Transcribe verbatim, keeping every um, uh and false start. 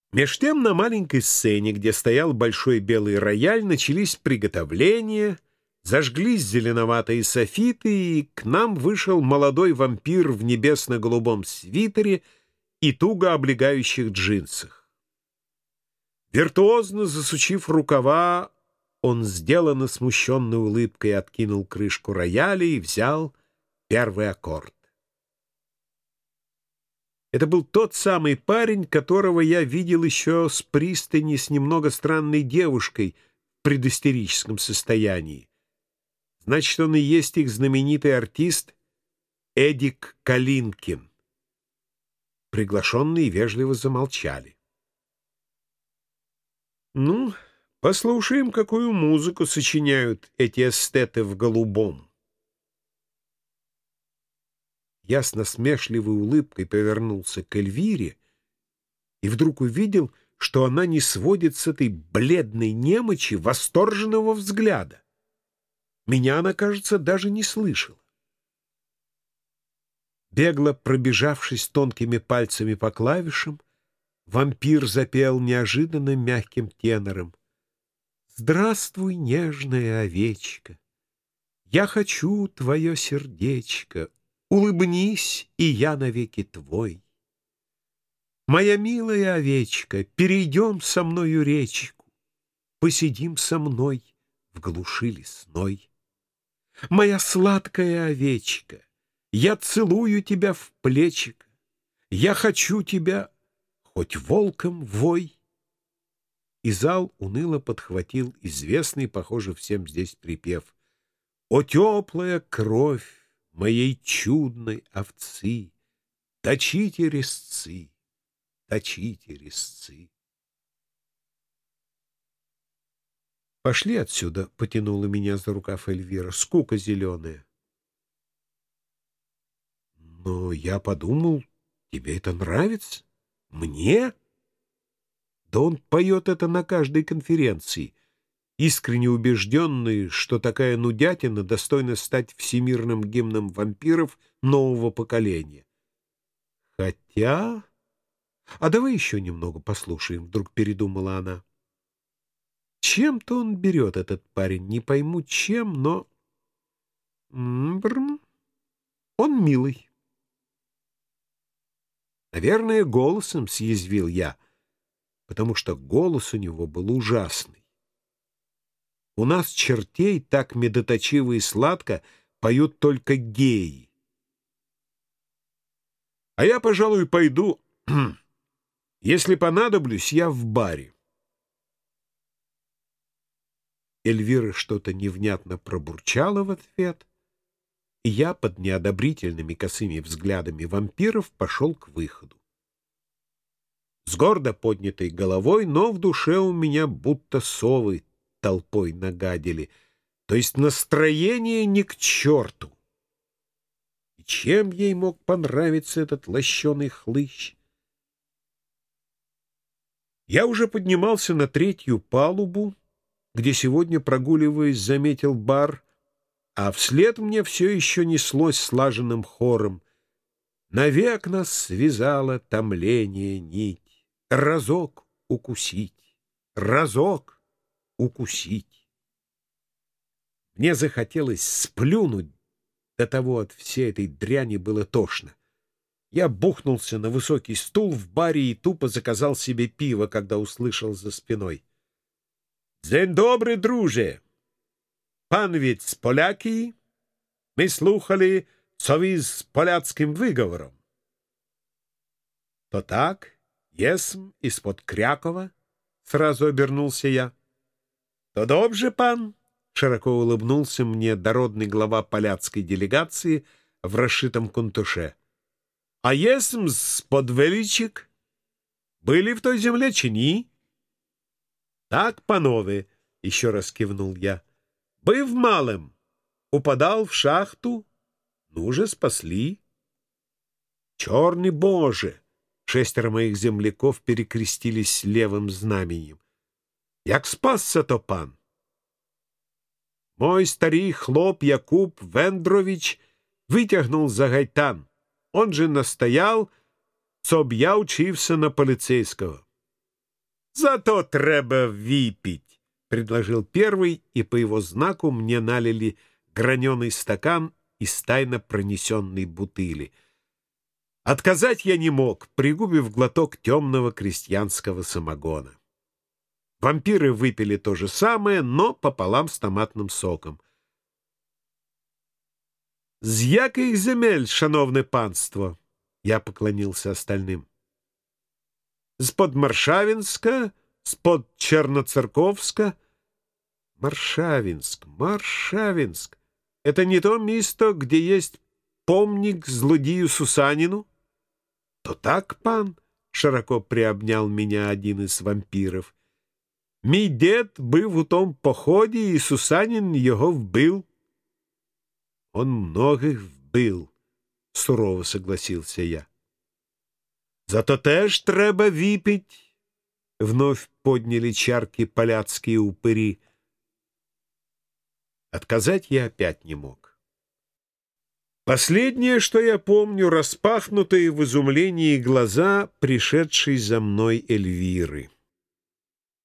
Меж тем на маленькой сцене, где стоял большой белый рояль, начались приготовления, зажглись зеленоватые софиты, и к нам вышел молодой вампир в небесно-голубом свитере и туго облегающих джинсах. Виртуозно засучив рукава, он сделанно смущенной улыбкой откинул крышку рояля и взял первый аккорд. Это был тот самый парень, которого я видел еще с пристани с немного странной девушкой в предистерическом состоянии. Значит, он и есть их знаменитый артист Эдик Калинкин. Приглашенные вежливо замолчали. Ну, послушаем, какую музыку сочиняют эти эстеты в голубом. Я с насмешливой улыбкой повернулся к Эльвире и вдруг увидел, что она не сводит с этой бледной немочи восторженного взгляда. Меня она, кажется, даже не слышала. Бегло пробежавшись тонкими пальцами по клавишам, вампир запел неожиданно мягким тенором: «Здравствуй, нежная овечка, я хочу твое сердечко. Улыбнись, и я навеки твой. Моя милая овечка, перейдем со мною речку, посидим со мной в глуши лесной. Моя сладкая овечка, я целую тебя в плечико, я хочу тебя, хоть волком вой». И зал уныло подхватил известный, похоже, всем здесь припев: «О, теплая кровь моей чудной овцы, точите резцы, точите резцы». «Пошли отсюда», — потянула меня за рукав Эльвира, — «скука зеленая». «Но я подумал, тебе это нравится? Мне?» Да он поет это на каждой конференции, искренне убежденный, что такая нудятина достойна стать всемирным гимном вампиров нового поколения. Хотя... А давай еще немного послушаем, вдруг передумала она. Чем-то он берет, этот парень, не пойму чем, но... Он милый. Наверное, голосом, съязвил я, потому что голос у него был ужасный. У нас чертей так медоточиво и сладко поют только геи. А я, пожалуй, пойду. Если понадоблюсь, я в баре. Эльвира что-то невнятно пробурчала в ответ, и я под неодобрительными косыми взглядами вампиров пошел к выходу. С гордо поднятой головой, но в душе у меня будто совы толпой нагадили, то есть настроение ни к черту. И чем ей мог понравиться этот лощеный хлыщ? Я уже поднимался на третью палубу, где сегодня, прогуливаясь, заметил бар, а вслед мне все еще неслось слаженным хором: «Навек нас связала томление нить, разок укусить, разок укусить». Мне захотелось сплюнуть, до того от всей этой дряни было тошно. Я бухнулся на высокий стул в баре и тупо заказал себе пиво, когда услышал за спиной: «Дзень добрий, друже! Пан ведь з Полякії? Ми слухали, co ви з поляцьким виговором». «То так, есм из-под Крякова», — сразу обернулся я. «То добже, пан», — широко улыбнулся мне дородный глава поляцкой делегации в расшитом кунтуше. «А есм з-под Величик? Были в той земле чи ні?» «Так, панове», — еще раз кивнул я. «Быв малым, упадал в шахту, ну же спасли». «Черный Боже!» — шестеро моих земляков перекрестились левым знаменем. «Як спасся-то пан?» Мой старий хлоп Якуб Вендрович вытягнул за гайтан. Он же настоял, чтоб я учился на полицейского. Зато треба выпить, — предложил первый, и по его знаку мне налили граненый стакан из тайно пронесенной бутыли. Отказать я не мог, пригубив глоток темного крестьянского самогона. Вампиры выпили то же самое, но пополам с томатным соком. «З яких земель, шановне панство?» Я поклонился остальным. «З-под Маршавинска, з-под Черноцерковска». Маршавинск, Маршавинск. Это не то место, где есть помник злодею Сусанину? То так, пан, — широко приобнял меня один из вампиров. Мій дед був у том поході, і Сусанін його вбив. Он многих вбил, — сурово согласился я. Зато теж треба выпить. Вновь подняли чарки поляцкие упыри. Отказать я опять не мог. Последнее, что я помню, распахнутые в изумлении глаза пришедшей за мной Эльвиры.